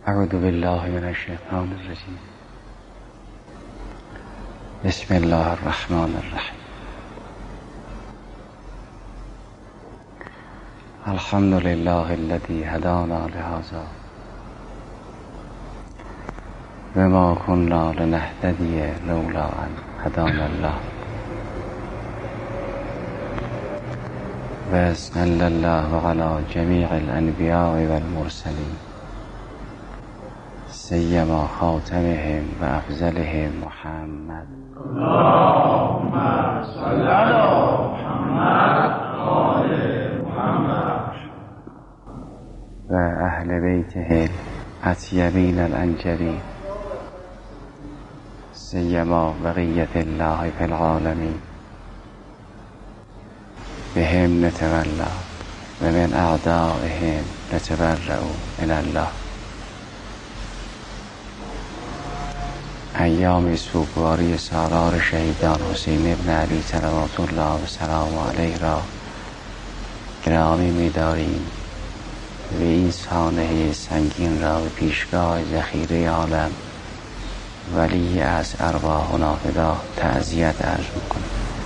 اعوذ بالله من الشیطان الرجیم. بسم الله الرحمن الرحیم. الحمد لله الذي هدانا لهذا وما كنا لنهتدي لولا ان هدانا الله وصلى الله على جميع الانبیاء والمرسلین سیما خاتمهم و افضلهم محمد. اللهم صل علی محمد آل محمد و اهل بیته الاطیبین الانجلین سیما بقیة الله فی العالمین بهم نتولا و من اعدائهم نتبرأ الی الله. ایام سوگواری سالار شهیدان حسین ابن علی صلوات الله و سلام علیه را گرامی می‌داریم و این سانحه سنگین را به پیشگاه ذخیره عالم ولی از ارواحنا فدا تعزیت عرض می‌کنیم.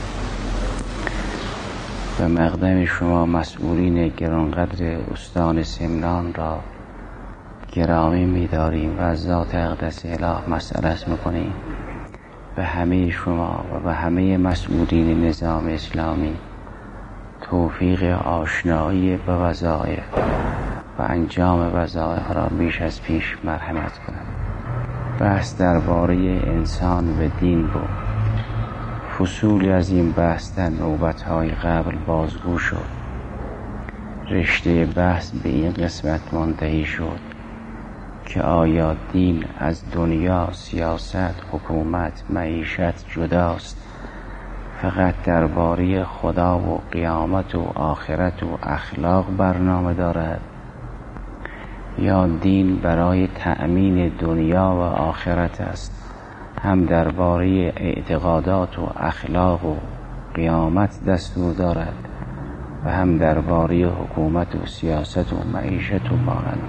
به مقدم شما مسئولین گرانقدر استان سمنان را گرامی می‌داریم و از ذات اقدس اله مسئلت می‌کنیم به همه شما و به همه مسئولین نظام اسلامی توفیق آشنایی به وظایف و انجام وظایف را بیش از پیش مرحمت کنند. بحث درباره انسان و دین بود. فصولی از این بحث در نوبت‌های قبل بازگو شد. رشته بحث به این قسمت منتهی شد که آیا دین از دنیا، سیاست، حکومت، معیشت جداست، فقط درباره خدا و قیامت و آخرت و اخلاق برنامه دارد، یا دین برای تأمین دنیا و آخرت است، هم درباره اعتقادات و اخلاق و قیامت دستور دارد و هم درباره حکومت و سیاست و معیشت و مانند.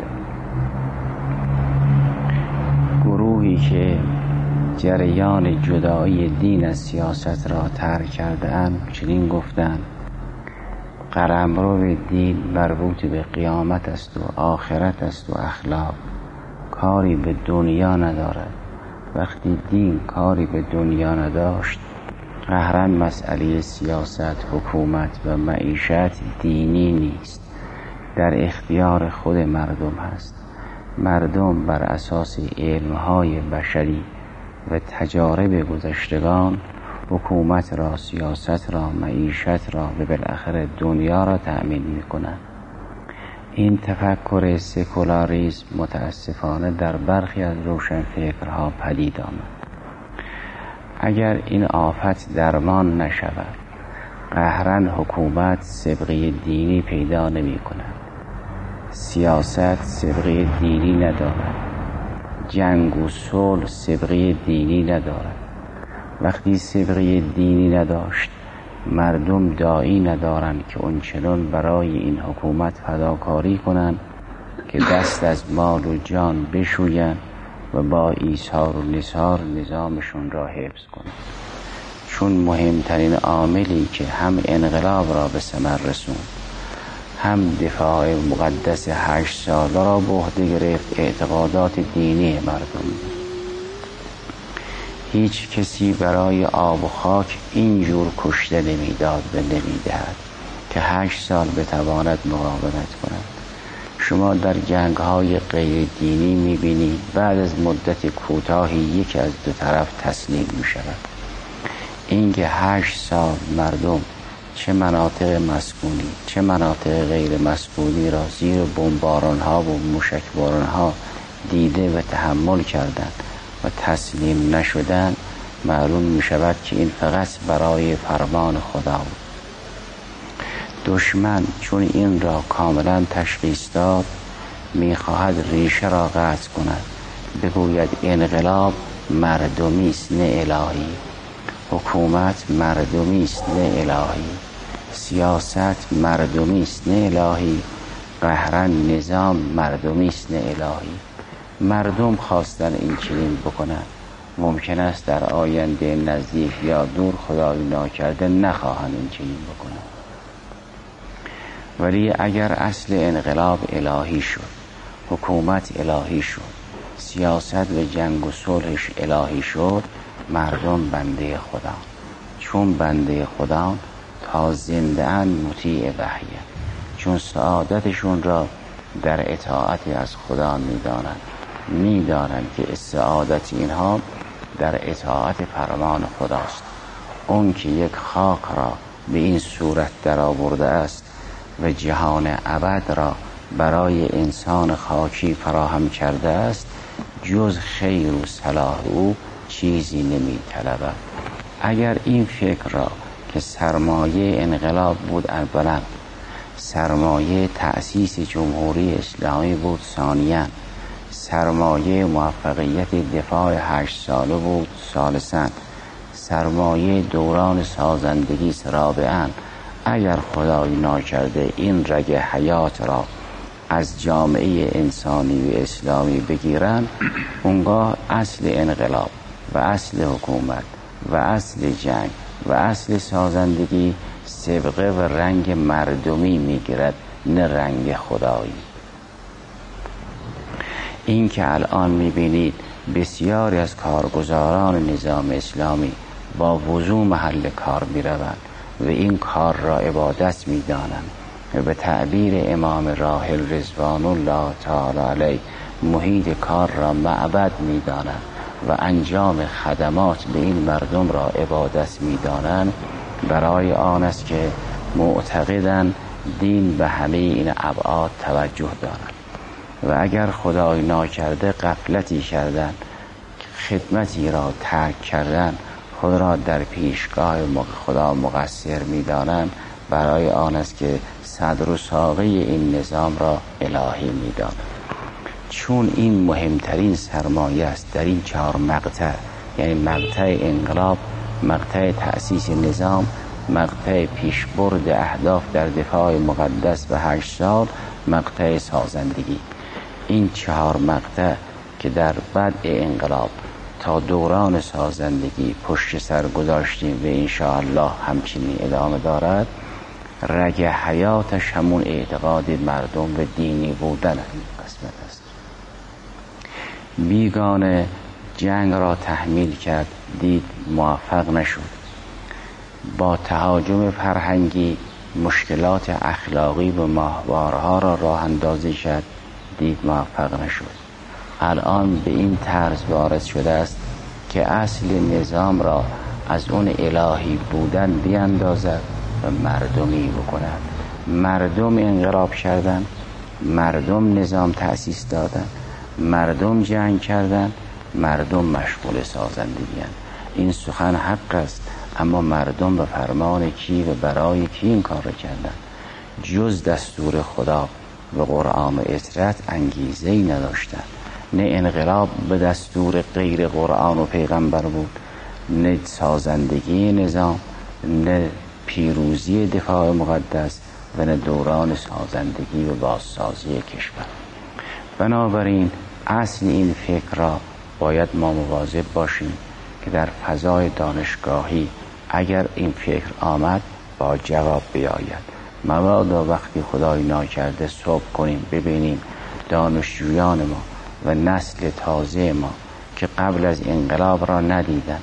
گروهی که جریان جدایی دین از سیاست را ترک کرده اند چنین گفتند: قلمرو دین مربوط به قیامت است و آخرت است و اخلاق، کاری به دنیا ندارد. وقتی دین کاری به دنیا نداشت، قهرن مسئله سیاست، حکومت و معیشت دینی نیست، در اختیار خود مردم هست. مردم بر اساس علمهای بشری و تجارب گذشتگان حکومت را، سیاست را، معیشت را و بالاخره دنیا را تأمین می‌کنند. این تفکر سکولاریسم متاسفانه در برخی از روشنفکرها پدید آمد. اگر این آفت درمان نشود، قهرن حکومت سابقه دینی پیدا نمی‌کند، سیاست سابقه دینی ندارد، جنگ و صلح سابقه دینی ندارد. وقتی سابقه دینی نداشت، مردم داعی ندارند که اونچنان برای این حکومت فداکاری کنند که دست از مال و جان بشویند و با ایثار و نثار نظامشون را حفظ کنند. چون مهمترین عاملی که هم انقلاب را به ثمر رسوند، هم دفاع مقدس 8 ساله را به عهده گرفت، اعتقادات دینی مردم. هیچ کسی برای آب و خاک اینجور کشته نمیداد و نمیدهد که 8 سال بتواند مقاومت کند. شما در جنگ‌های غیر دینی می‌بینید بعد از مدت کوتاهی یکی از دو طرف تسلیم می‌شود. اینکه 8 سال مردم چه مناطق مسکونی چه مناطق غیر مسکونی را زیر بمباران‌ها و موشکباران‌ها دیده و تحمل کردند و تسلیم نشدند، معلوم می‌شود که این فقط برای فرمان خدا بود. دشمن چون این را کاملا تشخیص داد، می‌خواهد ریشه را قطع کند، بگوید انقلاب مردمی است نه الهی، حکومت مردمی است نه الهی، سیاست مردمی است نه الهی، قهرن نظام مردمی است نه الهی. مردم خواستن این چنین بکنن، ممکن است در آینده نزدیک یا دور خدای ناکرده نخواهند این چنین بکنن. ولی اگر اصل انقلاب الهی شد، حکومت الهی شد، سیاست و جنگ و صلحش الهی شد، مردم بنده خدا. چون بنده خدا تا زنده اند مطیع وحیه، چون سعادتشون را در اطاعت از خدا میدانند که سعادت اینها در اطاعت فرمان خداست. اون که یک خاک را به این صورت در آورده است و جهان ابد را برای انسان خاکی فراهم کرده است، جز خیر و صلاح او چیزی نمی طلبد. اگر این فکر را که سرمایه انقلاب بود اولا، سرمایه تأسیس جمهوری اسلامی بود ثانیاً، سرمایه موفقیت دفاع 8 ساله بود ثالثاً، سرمایه دوران سازندگی رابعاً، اگر خدای ناکرده این رگ حیات را از جامعه انسانی و اسلامی بگیرن، اونگاه اصل انقلاب و اصل حکومت و اصل جنگ و اصل سازندگی سبقه و رنگ مردمی میگیرد، نه رنگ خدایی. این که الان میبینید بسیاری از کارگزاران نظام اسلامی با وضوح محل کار میروند و این کار را عبادت میدانند و به تعبیر امام راحل رضوان الله تعالی علیه محیط کار را معبد میدانند و انجام خدمات به این مردم را عبادت میدانند، برای آن است که معتقدند دین به همه این ابعاد توجه دارد. و اگر خدای ناکرده غفلتی کردن، خدمتی را ترک کردن، خود را در پیشگاه خدا مقصر می‌دانند، برای آن است که صدر و ساقه این نظام را الهی می‌دانند. چون این مهمترین سرمایه است در این 4 مقطع، یعنی مقطع انقلاب، مقطع تأسیس نظام، مقطع پیشبرد اهداف در دفاع مقدس و 8 سال، مقطع سازندگی. این 4 مقطع که در بدء انقلاب تا دوران سازندگی پشت سر گذاشتیم و انشاءالله همچنین ادامه دارد، رگ حیاتش همون اعتقاد مردم و دینی بودن قسمت است. بیگانه جنگ را تحمیل کرد، دید موفق نشد. با تهاجم فرهنگی مشکلات اخلاقی و ماهوارها را راه اندازی کرد، دید موفق نشد. الان به این طرز وارد شده است که اصل نظام را از اون الهی بودن بیاندازد و مردمی بکند. مردم انقلاب کردن، مردم نظام تأسیس دادن، مردم جنگ کردن، مردم مشغول سازندگی هستند. این سخن حق است، اما مردم به فرمان کی و برای کی این کار را کردن؟ جز دستور خدا و قرآن و اطاعت انگیزه‌ای نداشتند. نه انقلاب به دستور غیر قرآن و پیغمبر بود، نه سازندگی نظام، نه پیروزی دفاع مقدس و نه دوران سازندگی و بازسازی کشور. بنابراین اصل این فکر را باید ما مواظب باشیم که در فضای دانشگاهی اگر این فکر آمد با جواب بیاید. مبادا وقتی خدای ناکرده صبح کنیم ببینیم دانشجویان ما و نسل تازه ما که قبل از انقلاب را ندیدن،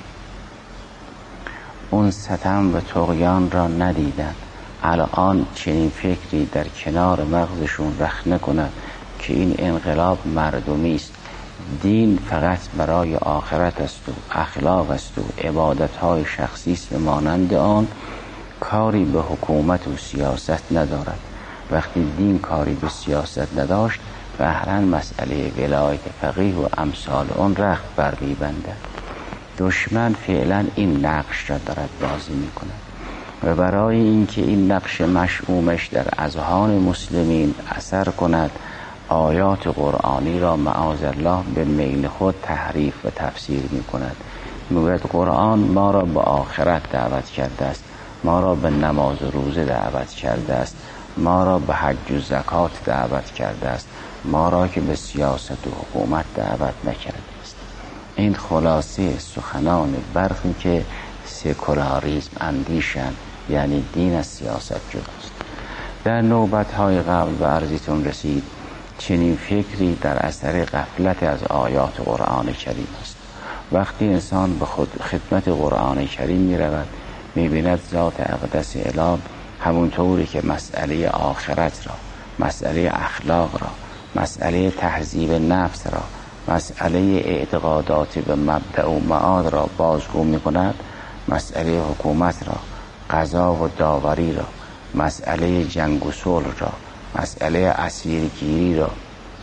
اون ستم و طغیان را ندیدن، الان چنین فکری در کنار مغزشون رخ نکند که این انقلاب مردمی است، دین فقط برای آخرت است و اخلاق است و عبادت‌های شخصی است و مانند آن، کاری به حکومت و سیاست ندارد. وقتی دین کاری به سیاست نداشت، بهرن مسئله ولایت فقیه و امثال اون رخت بر می‌بندد. دشمن فعلا این نقش را دارد بازی می‌کند و برای اینکه این نقش مشؤومش در اذهان مسلمین اثر کند، آیات قرآنی را معاذالله به میل خود تحریف و تفسیر می‌کند. میگوید قرآن ما را به آخرت دعوت کرده است، ما را به نماز و روزه دعوت کرده است، ما را به حج و زکات دعوت کرده است، ما را که به سیاست و حکومت دعوت نکرده است. این خلاصه سخنان برخی که سکولاریسم اندیشند، یعنی دین از سیاست جداست. در نوبت‌های قبل به عرضتون رسید چنین فکری در اثر غفلت از آیات قرآن کریم است. وقتی انسان به خدمت قرآن کریم می رود، می بیند ذات اقدس اله همونطوری که مسئله آخرت را، مسئله اخلاق را، مسئله تهذیب نفس را، مسئله اعتقادات به مبدأ و معاد را بازگو می کند، مسئله حکومت را، قضا و داوری را، مسئله جنگ و صلح را، مسئله اسیرگیری را،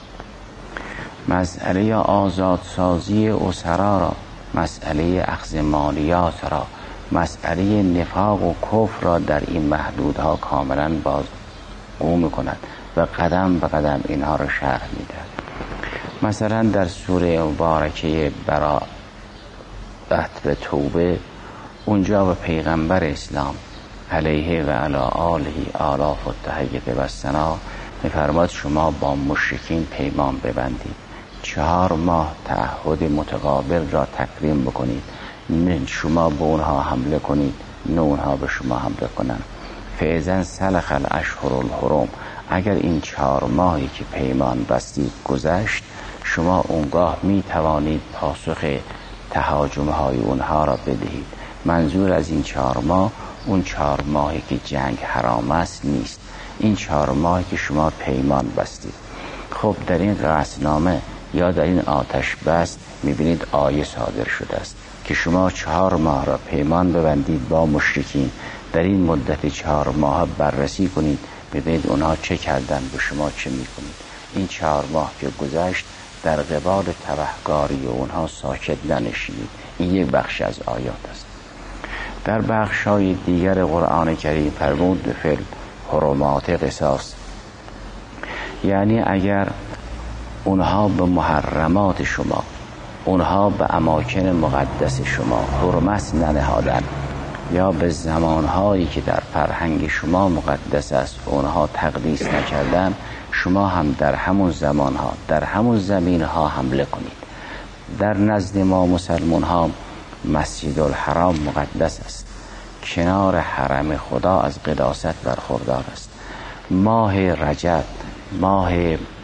مسئله آزادسازی اسرا را، مسئله اخذ مالیات را، مسئله نفاق و کفر را در این محدودها کاملا بازگو می‌کند و قدم به قدم اینها را شرح می‌دهد. مثلا در سوره مبارکه براءت و توبه، اونجا به پیغمبر اسلام علیه و علی آله آلاف و تحیه و ثنا می‌فرماید شما با مشرکین پیمان ببندید، 4 ماه تعهد متقابل را تکریم بکنید، نه شما به اونها حمله کنید نه اونها به شما حمله کنند. فاذا سلخ الاشهر الحرم، اگر این 4 ماهی که پیمان بستید گذشت، شما اونگاه می توانید پاسخ تهاجم‌های اونها را بدهید. منظور از این 4 ماه اون 4 ماهی که جنگ حرام است نیست، این 4 ماهی که شما پیمان بستید. خب در این قصدنامه یا در این آتش بس میبینید آیه صادر شده است که شما 4 ماه را پیمان ببندید با مشرکین، در این مدت 4 ماه بررسی کنید ببینید اونها چه کردن، به شما چه میکنید. این 4 ماه که گذشت در قبال تبهکاری اونها ساکت ننشینید. این یک بخش از آیات است. در بخش‌های دیگر قرآن کریم فرمود به فعل حرمات قصاص، یعنی اگر اونها به محرمات شما، اونها به اماکن مقدس شما حرمت ننهادن یا به زمانهایی که در فرهنگ شما مقدس است اونها تقدیس نکردن، شما هم در همون زمانها، در همون زمینها حمله کنید. در نزد ما مسلمان ها مسجد الحرام مقدس است، کنار حرم خدا از قداست برخوردار است. ماه رجب، ماه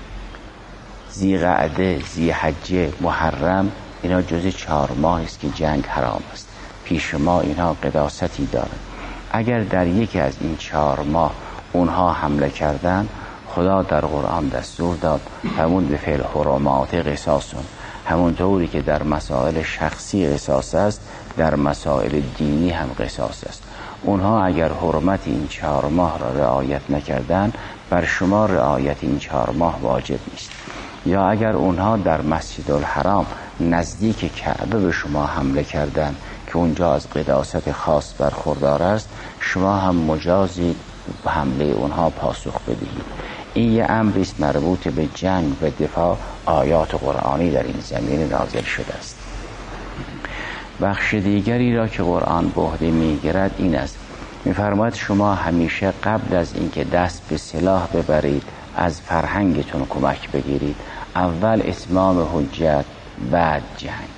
ذیقعده، ذیحجه، محرم، اینا جز 4 ماهی است که جنگ حرام است. پیش ما اینها قداستی دارند. اگر در یکی از این 4 ماه اونها حمله کردن، خدا در قرآن دستور داد همون به فعل حرمات قصاصون، همون طوری که در مسائل شخصی قصاص است در مسائل دینی هم قصاص است. اونها اگر حرمت این 4 ماه را رعایت نکردن، بر شما رعایت این 4 ماه واجب نیست. یا اگر اونها در مسجد الحرام نزدیک کعبه به شما حمله کردن که اونجا از قداست خاص برخوردار است، شما هم مجازید به حمله اونها پاسخ بدهید. این یه امری است مربوط به جنگ و دفاع، آیات قرآنی در این زمینه نازل شده است. بخش دیگری را که قرآن به عهده می‌گیرد این است، می‌فرماید شما همیشه قبل از اینکه دست به سلاح ببرید از فرهنگتون کمک بگیرید. اول اتمام حجت، بعد جنگ.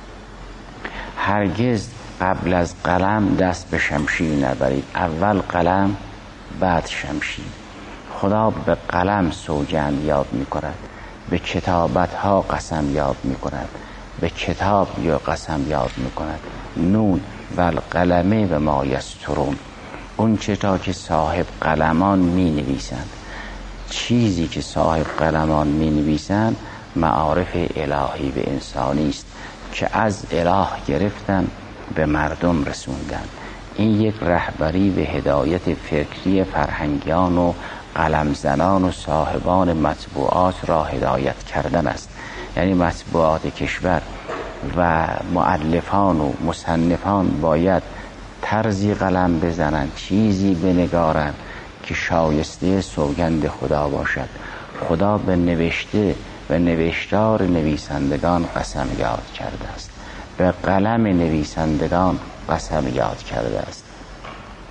هرگز قبل از قلم دست به شمشیر نبرید، اول قلم بعد شمشیر. خدا به قلم سوگند یاد می‌کند، به کتابت‌ها قسم یاد می‌کند، به کتاب یا قسم یاد می‌کند. نون و القلم و ما یسطرون، اون چتا که صاحب قلمان می‌نویسند، چیزی که صاحب قلمان می‌نویسند معارف الهی به انسانی است که از اله گرفتن به مردم رسوندن. این یک رهبری به هدایت فکری فرهنگیان و قلمزنان و صاحبان مطبوعات را هدایت کردن است. یعنی مطبوعات کشور و مؤلفان و مصنفان باید طرزی قلم بزنند، چیزی بنگارند که شایسته سوگند خدا باشد. خدا به نوشته و نوشتار نویسندگان قسم یاد کرده است، به قلم نویسندگان قسم یاد کرده است.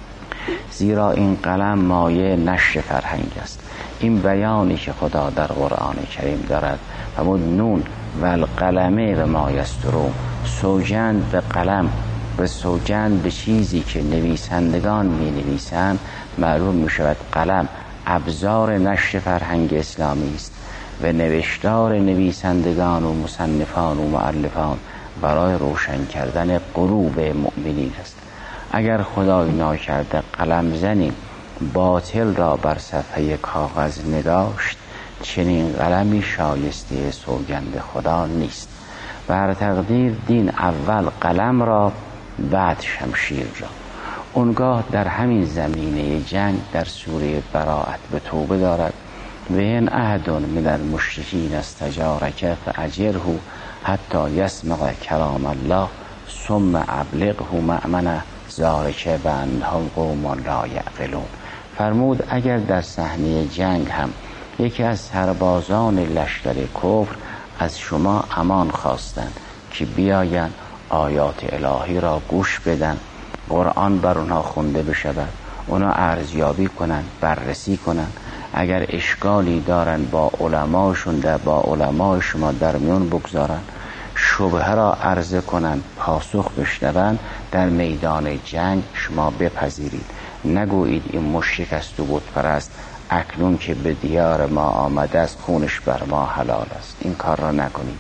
زیرا این قلم مایه نشر فرهنگ است. این بیانی که خدا در قرآن کریم دارد فرمود نون و القلم و ما یسطرون، سوگند به قلم و سوگند به چیزی که نویسندگان می نویسند. معلوم می شود قلم ابزار نشر فرهنگ اسلامی است و نوشتار نویسندگان و مصنفان و مؤلفان برای روشن کردن قلوب مؤمنین است. اگر خدای ناکرده قلم زنی باطل را بر صفحه کاغذ نگاشت، چنین قلمی شایسته سوگند خدا نیست. بر تقدیر دین اول قلم را، بعد شمشیر را. اونگاه در همین زمینه جنگ در سوره براءت به توبه دارد و این احد من المشرکین استجارک فاجره حتی یسمع کلام الله ثم ابلغه مأمنه ذلک بانهم قوم لا یعقلون. فرمود اگر در صحنه جنگ هم یکی از سربازان لشکر کفر از شما امان خواستند که بیایند آیات الهی را گوش بدن، قرآن بر اونها خونده بشود، اونا ارزیابی کنند، بررسی کنند، اگر اشکالی دارن با علماشون با علمای شما در میون بگذارن، شبهه را عرضه کنند، پاسخ بشنوند، در میدان جنگ شما بپذیرید. نگویید این مشرک است و بت پرست، اکنون که به دیار ما آمده است خونش بر ما حلال است. این کار را نکنید،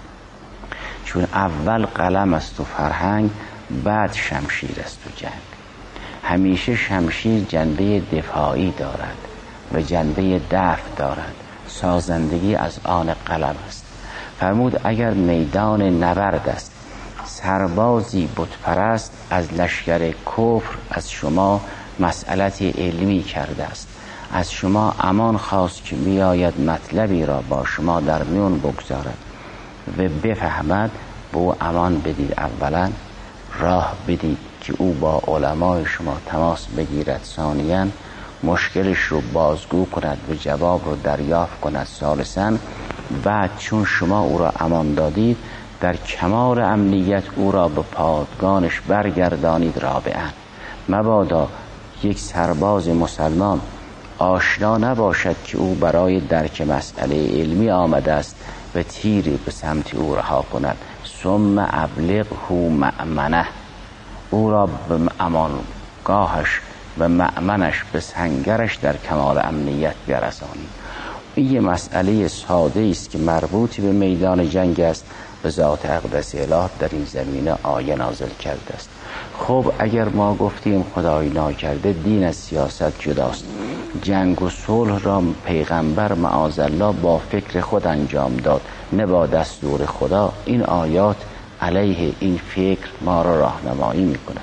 چون اول قلم است و فرهنگ، بعد شمشیر است و جنگ. همیشه شمشیر جنبه دفاعی دارد و جنبه دفع دارد، سازندگی از آن قلم است. فرمود اگر میدان نبرد است، سربازی بت پرست از لشکر کفر از شما مسئلت علمی کرده است، از شما امان خواست که بیاید مطلبی را با شما در میون بگذارد و بفهمد، به او امان بدید. اولا راه بدید که او با علمای شما تماس بگیرد، ثانیاً مشکلش رو بازگو کند و جواب رو دریافت کند، ثالثاً بعد چون شما او را امان دادید در کمال امنیت او را به پادگانش برگردانید. رابعاً مبادا یک سرباز مسلمان آشنا نباشد که او برای درک مسئله علمی آمده است و تیری به سمت او رها کند. ثم ابلغه مأمنه، او را به امانگاهش و مأمنش به سنگرش در کمال امنیت برسانید. این مسئله ساده است که مربوط به میدان جنگ است و ذات اقدس اله در این زمینه آیه نازل کرده است. خب اگر ما گفتیم خدای ناکرده دین از سیاست جداست، جنگ و صلح را پیغمبر معاذالله با فکر خود انجام داد نه با دستور خدا، این آیات علیه این فکر ما را راهنمایی می‌کند.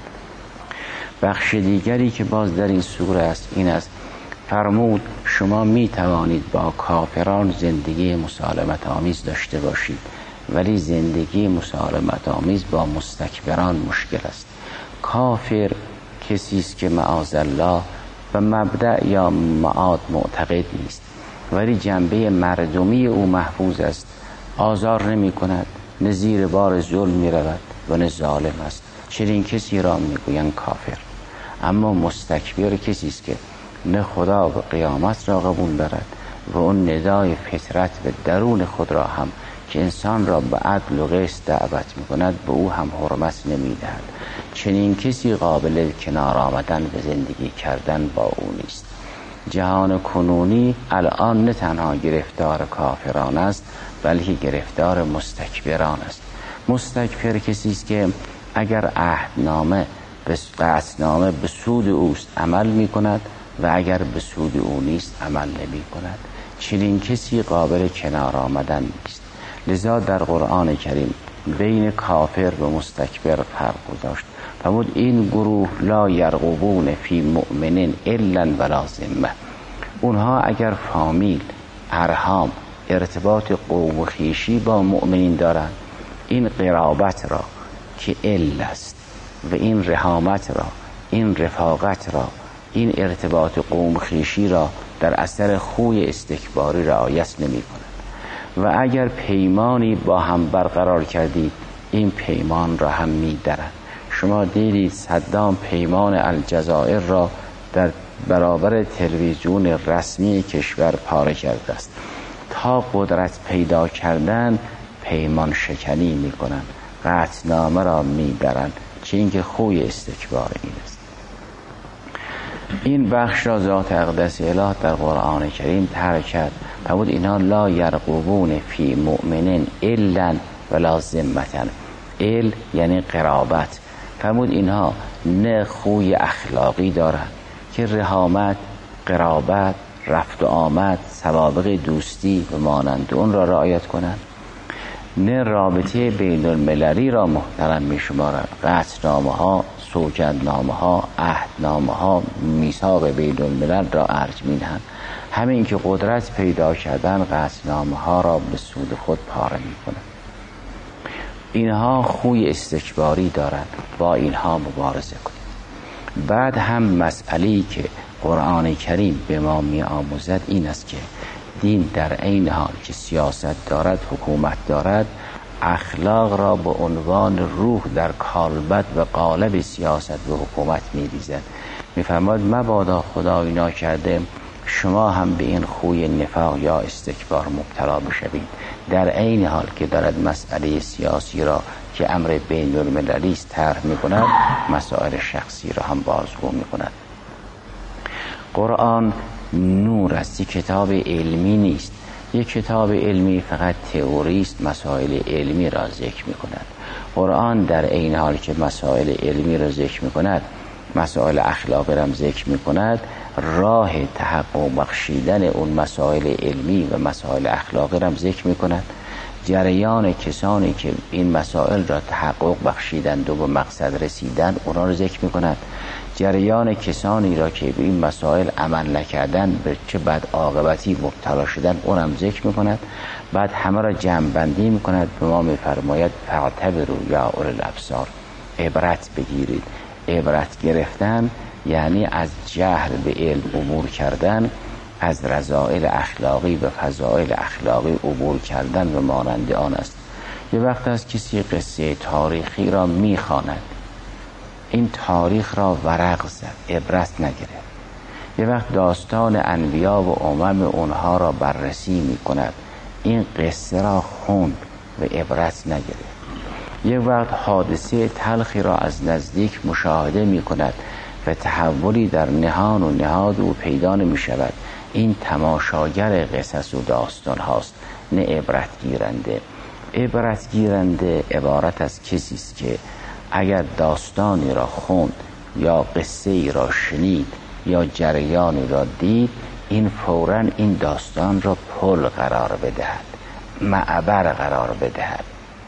بخش دیگری که باز در این سوره است این است، فرمود شما می توانید با کافران زندگی مسالمت آمیز داشته باشید، ولی زندگی مسالمت آمیز با مستکبران مشکل است. کافر کسی است که معاذالله و مبدأ یا معاد معتقد نیست، ولی جنبه مردمی او محفوظ است، آزار نمی کند، نه زیر بار ظلم می رود و نه ظالم است. چنین کسی را می گویند کافر. اما مستکبر کسی است که نه خدا و قیامت را قبول دارد و اون ندای فطرت و درون خود را هم که انسان را به عدل و قسط دعوت می کند به او هم حرمت نمی دهد. چنین کسی قابل کنار آمدن و زندگی کردن با او نیست. جهان کنونی الان نه تنها گرفتار کافران است بلکه گرفتار مستکبران است. مستکبر کسی است که اگر عهدنامه قطعنامه به سود اوست عمل می کند و اگر به سود او نیست عمل نمی کند. چنین کسی قابل کنار آمدن نیست. لذا در قرآن کریم بین کافر و مستکبر فرق گذاشت. فرمود این گروه لا یرقبون فی مؤمن الا ولا ذمه. اونها اگر فامیل، ارحام، ارتباط قوم و خویشی با مؤمنین دارند، این قرابت را که ال است و این رحامت را، این رفاقت را، این ارتباط قوم خویشی را در اثر خوی استکباری رعایت نمی کند. و اگر پیمانی با هم برقرار کردید این پیمان را هم می درند. شما دیدید صدام پیمان الجزایر را در برابر تلویزیون رسمی کشور پاره کرده است. تا قدرت پیدا کردن پیمان شکنی میکنند، قطعنامه را میبرند، چه اینکه خوی استکبار این است. این بخش را ذات اقدس اله در قرآن کریم طرح کرد. فرمود اینها لا یرقبون فی مؤمن الا ولا ذمة. ال یعنی قرابت. فرمود اینها نه خوی اخلاقی دارند که رحامت، قرابت، رفت و آمد، سوابق دوستی و مانند اون را رعایت کنند، نه رابطه بین المللی را محترم می شمارند، قطعنامه ها، سوگندنامه ها، عهدنامه ها، میثاق بین الملل را ارج می دهند. همین که قدرت پیدا کردن قطعنامه ها را به سود خود پاره می کنند. اینها خوی استکباری دارند، با اینها مبارزه کنید. بعد هم مسئله‌ای که قرآن کریم به ما می آموزد این است که دین در عین حال که سیاست دارد، حکومت دارد، اخلاق را به عنوان روح در کالبد و قالب سیاست و حکومت می ریزد. می فرماید مبادا خدای ناکرده شما هم به این خوی نفاق یا استکبار مبتلا بشوید، در عین حال که دارد مسئله سیاسی را که امر بین المللی است طرح می کند، مسائل شخصی را هم بازگو می کند. قرآن نور است، یک کتاب علمی نیست. یک کتاب علمی فقط تئوری است، مسائل علمی را ذکر می کند. قرآن در عین حال که مسائل علمی را ذکر می کند، مسائل اخلاقی را ذکر می کند، راه تحقق بخشیدن اون مسائل علمی و مسائل اخلاقی را ذکر می کند. جریان کسانی که این مسائل را تحقق بخشیدند و به مقصد رسیدن اونا را ذکر می کند. جریان کسانی را که به این مسائل عمل نکردن به چه بد عاقبتی مبتلا شدن اونم ذکر می کند. بعد همه را جمع بندی می کند. به ما می فرماید فاعتبروا یا اولی الابصار، عبرت بگیرید. عبرت گرفتن یعنی از جهل به علم عبور کردن، از رذائل اخلاقی به فضائل اخلاقی عبور کردن و مانند آن است. یه وقت از کسی قصه تاریخی را میخواند، این تاریخ را ورق زد، عبرت نگرفت. یه وقت داستان انبیا و امم اونها را بررسی میکند، این قصه را خوند و عبرت نگرفت. یه وقت حادثه تلخی را از نزدیک مشاهده میکند و تحولی در نهان و نهاد او پیدا نمی شود. این تماشاگر قصص و داستان هاست، نه عبرت گیرنده. عبرت گیرنده عبارت از کسی است که اگر داستانی را خوند یا قصه ای را شنید یا جریانی را دید، این فوراً این داستان را پل قرار بدهد، معبر قرار بدهد،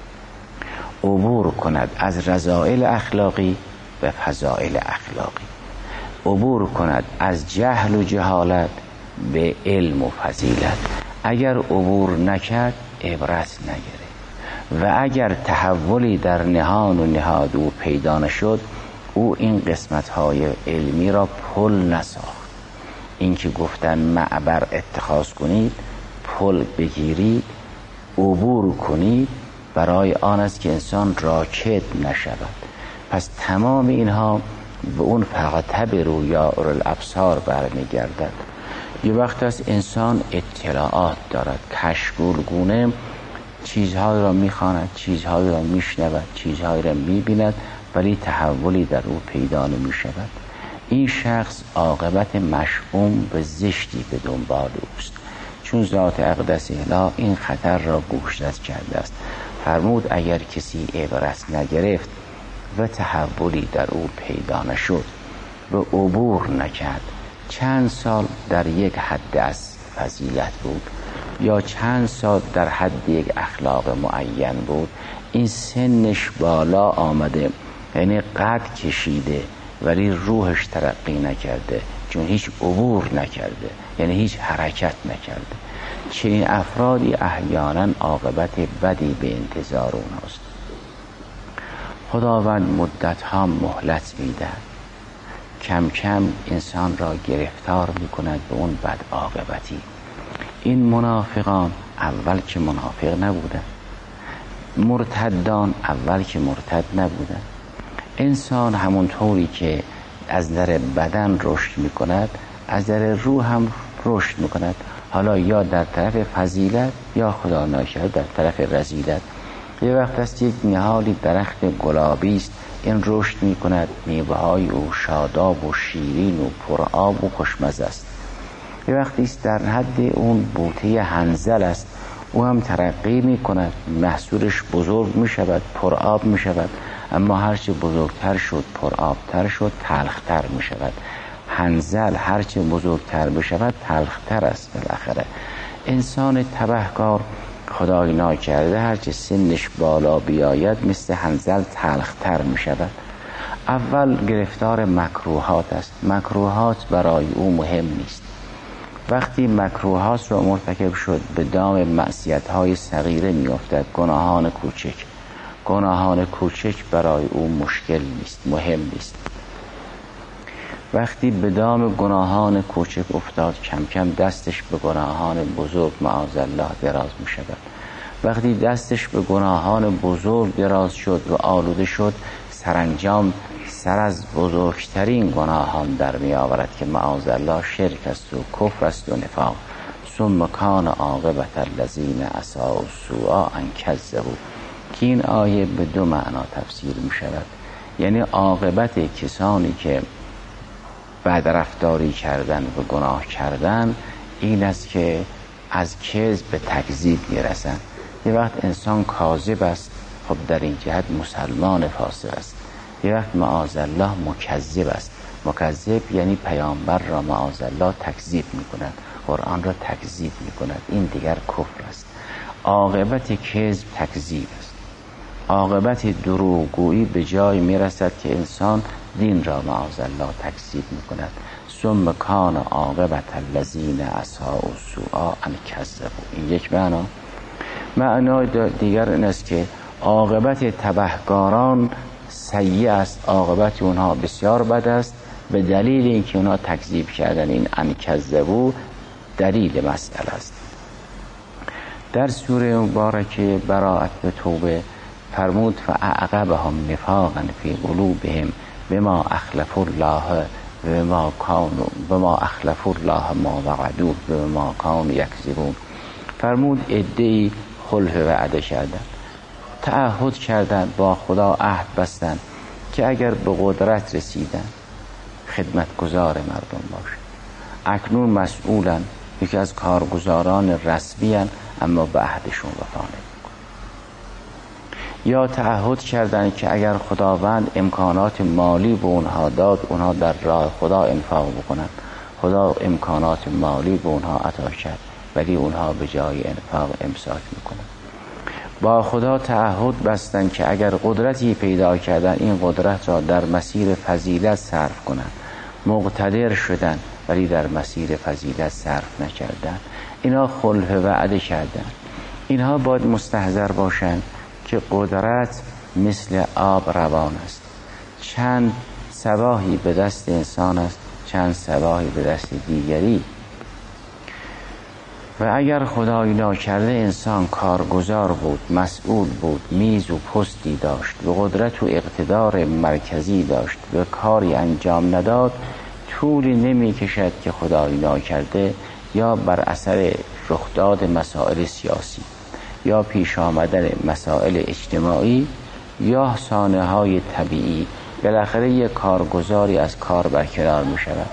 عبور کند از رذائل اخلاقی به فضائل اخلاقی، عبور کند از جهل و جهالت به علم و فضیلت. اگر عبور نکرد عبرت نگرفت و اگر تحولی در نهان و نهاد او پیدا نشد، او این قسمت‌های علمی را پل نساخت. این که گفتن معبر اتخاذ کنید، پل بگیرید، عبور کنید، برای آن است که انسان راکد نشود. پس تمام اینها به اون فاعتبروا یا اولی الابصار برمیگردد. یه وقت است انسان اطلاعات دارد، کشگولگونه چیزهایی را میخواند، چیزهایی را میشنود، چیزهایی را میبیند، ولی تحولی در او پیدا نمیشود. این شخص عاقبت مشؤوم و زشتی به دنبال اوست، چون ذات اقدس اله این خطر را گوشزد کرده است. فرمود اگر کسی عبرت نگرفت و تحولی در او پیدا نشد و عبور نکرد، چند سال در یک حد از فضیلت بود یا چند سال در حد یک اخلاق معین بود، این سنش بالا آمده، یعنی قد کشیده ولی روحش ترقی نکرده، چون هیچ عبور نکرده، یعنی هیچ حرکت نکرده. چنین افرادی احیانا عاقبت بدی به انتظار اوناست. خداوند مدت ها مهلت میدهد، کم کم انسان را گرفتار میکند به اون بد عاقبتی. این منافقان اول که منافق نبودن، مرتدان اول که مرتد نبودن، انسان همونطوری که از در بدن رشد میکند از در روح هم رشد میکند، حالا یا در طرف فضیلت یا خدا ناکرده در طرف رذیلت. یه وقت است یک نهالی درخت گلابی است، این رشد میکند، میوه‌های او شاداب و شیرین و پرآب و خوشمزه است. یه وقتی است در حد اون بوته حنظل است، او هم ترقی میکند، محصولش بزرگ میشود، پرآب میشود، اما هرچه بزرگتر شد پرآبتر شد تلختر میشود. حنظل هرچه بزرگتر بشود تلختر است. بالاخره انسان تبهکار خدای ناکرده هرچه سنش بالا بیاید مثل حنظل تلختر میشود. اول گرفتار مکروهات است. مکروهات برای او مهم نیست. وقتی مکروهات رو مرتکب شد به دام معصیت‌های صغیره میافتد، گناهان کوچک برای او مشکل نیست، مهم نیست. وقتی به دام گناهان کوچک افتاد کم کم دستش به گناهان بزرگ معاذالله دراز می شود. وقتی دستش به گناهان بزرگ دراز شد و آلوده شد، سرانجام سر از بزرگترین گناهان در می آورد که معاذالله شرک است و کفر است و نفاق. ثم کان عاقبة الذین اساءوا السوء ان کذبوا، که این آیه به دو معنا تفسیر می شود. یعنی عاقبت کسانی که بعد رفتاری کردن و گناه کردن این است که از کذب به تکذیب میرسن. یه وقت انسان کاذب است، خب در این جهت مسلمان فاسق است. یه وقت معاذالله مکذب است. مکذب یعنی پیامبر را معاذالله تکذیب میکند، قرآن را تکذیب میکند، این دیگر کفر است. عاقبت کذب تکذیب است. عاقبت دروغگویی به جای میرسد که انسان دین را معاذالله تکذیب میکند. ثم کان عاقبة الذین اساءوا السوء ان کذبوا. این یک معنا. معنای دیگر این است که عاقبت تبهکاران سیء است، عاقبت اونها بسیار بد است، به دلیل اینکه اونها تکذیب کردن. این ان کذبوا دلیل مسئله است. در سوره مبارکه براءت به توبه فرمود فاعقبهم نفاقا فی قلوبهم بما اخلفوا الله بما اخلفوا الله ما وعدوه بما كانوا یکذبون. فرمود عده‌ای خلف وعده کردن، تعهد کردن، با خدا عهد بستن که اگر به قدرت رسیدن خدمتگزار مردم باشن. اکنون مسئولن، یکی از کارگزاران رسمی هن، اما به عهدشون وفا نمی‌کنن. یا تعهد کردن که اگر خداوند امکانات مالی به اونها داد، اونها در راه خدا انفاق بکنن. خدا امکانات مالی به اونها عطا کرد، ولی اونها به جای انفاق امساک میکنن. با خدا تعهد بستن که اگر قدرتی پیدا کردن این قدرت را در مسیر فضیلت صرف کنن. مقتدر شدن ولی در مسیر فضیلت صرف نکردن. اینا خلف وعده کردن. اینها باید مستحضر باشن که قدرت مثل آب روان است. چند سباهی به دست انسان است، چند سباهی به دست دیگری. و اگر خدای ناکرده انسان کارگزار بود، مسئول بود، میز و پستی داشت و قدرت و اقتدار مرکزی داشت و کاری انجام نداد، طولی نمی کشد که خدای ناکرده یا بر اثر رخداد مسائل سیاسی یا پیش آمدن مسائل اجتماعی یا سانحه های طبیعی بالاخره یک کارگزاری از کار برکنار می شود،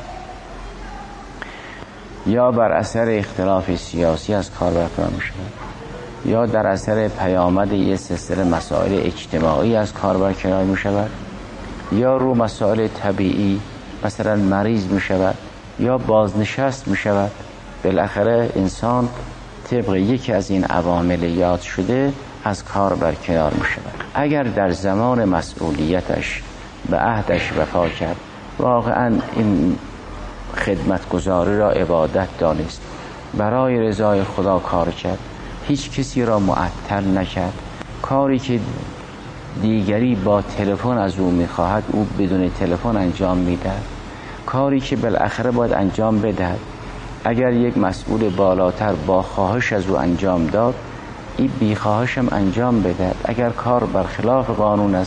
یا بر اثر اختلاف سیاسی از کار برکنار می شود، یا در اثر پیامد یک سلسله مسائل اجتماعی از کار برکنار می شود، یا رو مسائل طبیعی مثلا مریض می شود یا بازنشست می شود. بالاخره انسان طبق یکی از این عوامل یاد شده از کار برکنار می شود. اگر در زمان مسئولیتش به عهدش وفا کرد، واقعا این خدمتگزاری را عبادت دانست، برای رضای خدا کار کرد، هیچ کسی را معطل نکرد، کاری که دیگری با تلفن از او میخواهد او بدون تلفن انجام میدهد، کاری که بالاخره باید انجام بدهد اگر یک مسئول بالاتر با خواهش از او انجام داد، این بی خواهش هم انجام بدهد. اگر کار برخلاف قانون است،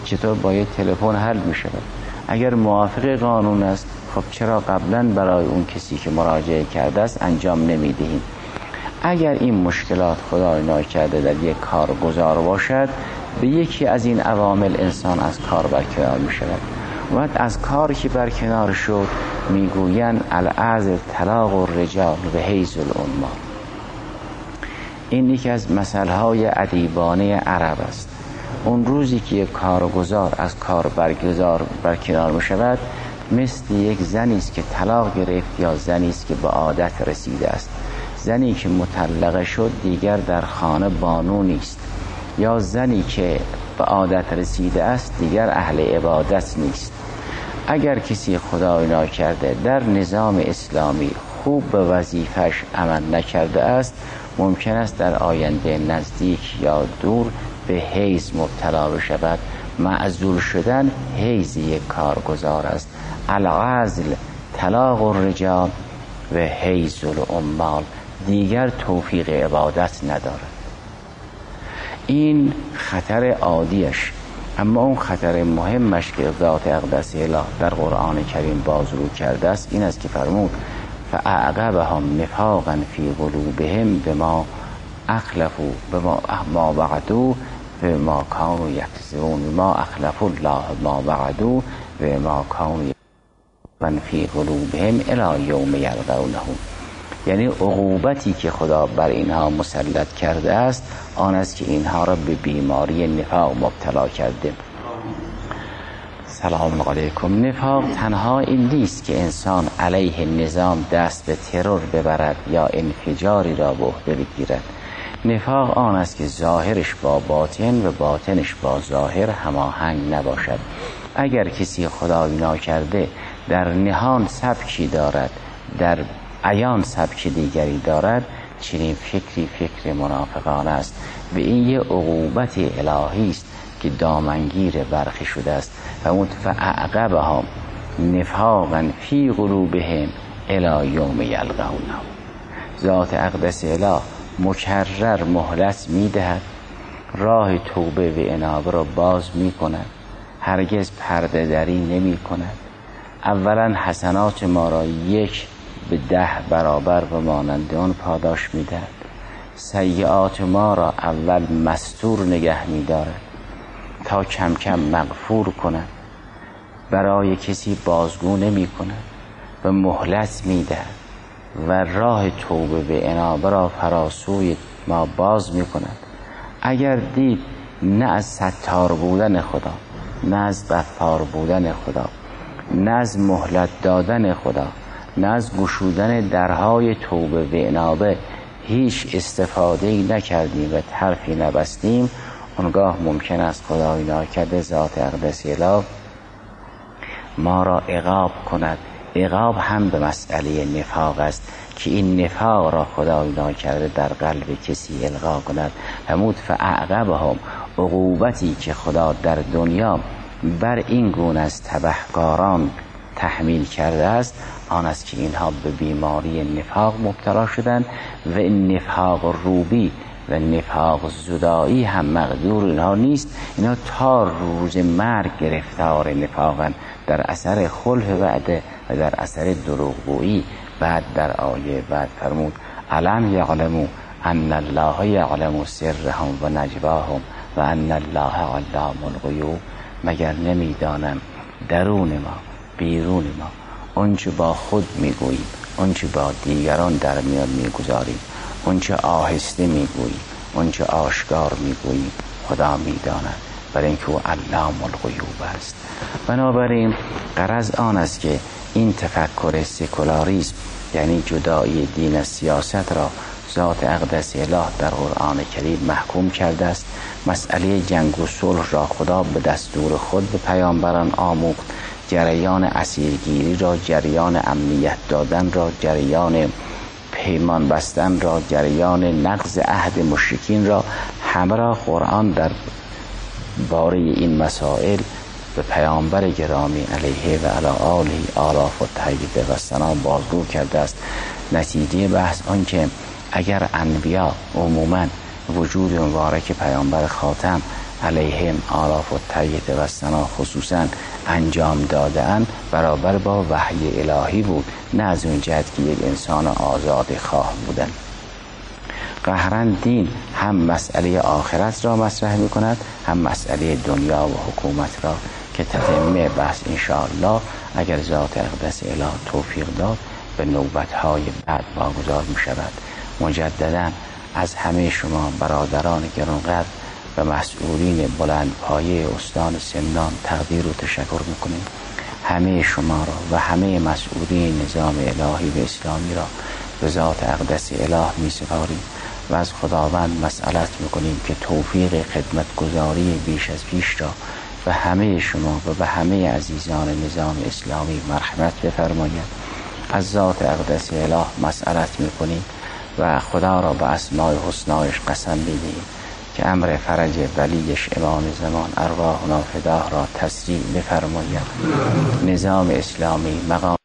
چطور با یه تلفن حل می شود؟ اگر موافق قانون است خب چرا قبلا برای اون کسی که مراجعه کرده است انجام نمیدهیم؟ اگر این مشکلات خدای ناکرده در یک کار گزار باشد، به یکی از این عوامل انسان از کار برکنار می شود. و از کاری که برکنار شد میگویند العزل طلاق الرجال و حیز الامال. این یکی از مثلهای ادیبانه عرب است. اون روزی که یک کارگزار از کار برکنار می شود، مثل یک زنی است که طلاق گرفت یا زنی است که به عادت رسیده است. زنی که مطلقه شد دیگر در خانه بانو نیست، یا زنی که به عادت رسیده است دیگر اهل عبادت نیست. اگر کسی خدای ناکرده در نظام اسلامی خوب به وظیفش عمل نکرده است، ممکن است در آینده نزدیک یا دور به حیض مبتلا بشود. معزول شدن حیض یک کارگزار است. العزل طلاق الرجال و حیض الامال، دیگر توفیق عبادت ندارد. این خطر عادیش. اما اون خطر مهمش که ذات اقدس اله در قرآن کریم بازرو کرده است این است که فرمود فاعقبهم نفاقا فی قلوبهم بما اخلفوا ما وعدوا بما كانوا یکذبون بما اخلفوا الله ما وعدوا بما كانوا یکذبون فی قلوبهم الی یوم یلقونه. یعنی عقوبتی که خدا بر اینها مسلط کرده است آن است که اینها را به بیماری نفاق مبتلا کرده. سلام علیکم. نفاق تنها این نیست که انسان علیه نظام دست به ترور ببرد یا انفجاری را به عهده بگیرد. نفاق آن است که ظاهرش با باطن و باطنش با ظاهر هماهنگ نباشد. اگر کسی خدای ناکرده در نهان سبکی دارد، در عیان سبک دیگری دارد، چنین فکری فکر منافقانه است و این یه عقوبت الهی است که دامنگیر برخی شده است. و فاعقبهم نفاقا فی قلوبهم الی یوم یلقونه. ذات اقدس اله مکرر مهلت میدهد، راه توبه و انابه را باز میکند، هرگز پرده دری نمی کند. اولا حسنات ما را 1 به 10 برابر و مانند آن پاداش میدهد. سیئات ما را اول مستور نگه می‌دارد تا کم کم مغفور کند. برای کسی بازگو نمی‌کند و مهلت می‌دهد و راه توبه به انابه را فراسوی ما باز می‌کند. اگر دید نه از ستار بودن خدا، نه از غفار بودن خدا، نه از مهلت دادن خدا، نه از گشودن درهای توبه و انابه هیچ استفاده‌ای نکردیم و حرفی نبستیم، اونگاه ممکن است خدای ناکرده ذات اقدس اله ما را عقاب کند. عقاب هم به مسئله نفاق است که این نفاق را خدای ناکرده در قلب کسی القا کند. همود فاعقبهم، عقوبتی که خدا در دنیا بر این گونه از تبهکاران تحمیل کرده است آن است که اینها به بیماری نفاق مبتلا شدند و این نفاق روبی و نفاق زدایی هم مقدور اینها نیست. اینها تا روز مرگ گرفتار نفاقن در اثر خلف وعده و در اثر دروغگویی. بعد در آیه بعد فرمود الم یعلموا ان الله یعلم سرهم و نجواهم و ان الله علام الغیوب. مگر نمیدانم درون ما بیرون ما، اونچه با خود میگوییم، اونچه با دیگران در میان میگذاریم، اونچه آهسته میگوییم، اونچه آشکار میگوییم، خدا میداند، برای اینکه او علام الغیوب است. بنابراین غرض آن است که این تفکر سکولاریسم یعنی جدایی دین از سیاست را ذات اقدس اله در قرآن کریم محکوم کرده است. مسئله جنگ و صلح را خدا به دستور خود به پیامبران آموخت. جریان اسیرگیری را، جریان امنیت دادن را، جریان پیمان بستن را، جریان نقض عهد مشرکین را، همه را قرآن در باره این مسائل به پیامبر گرامی علیه و علی آله آلاف و طیبه و سلام بازگو کرده است. نتیجه بحث آن که اگر انبیا عموما وجود مبارک پیامبر خاتم علیهم آلاف الطیره و سنا خصوصا انجام دادن برابر با وحی الهی بود، نه از اون جهت که یک انسان آزاد خواه بودن. قهرا دین هم مسئله آخرت را مطرح می کند، هم مسئله دنیا و حکومت را که تتمه بحث انشاءالله اگر ذات اقدس اله توفیق داد به نوبت‌های بعد واگذار می شود. مجددا از همه شما برادران گرانقدر و مسئولین بلند پایه استان سمنان تقدیر و تشکر میکنیم. همه شما را و همه مسئولین نظام الهی و اسلامی را به ذات اقدس اله می سپاریم و از خداوند مسئلت میکنیم که توفیق خدمتگزاری بیش از پیش را به همه شما و به همه عزیزان نظام اسلامی مرحمت بفرماید. از ذات اقدس اله مسئلت میکنیم و خدا را به اسماء حسنایش قسم میدهیم که امر فرج ولیش امام زمان ارواحنا فداه را تسریع بفرماید. نظام اسلامی مقام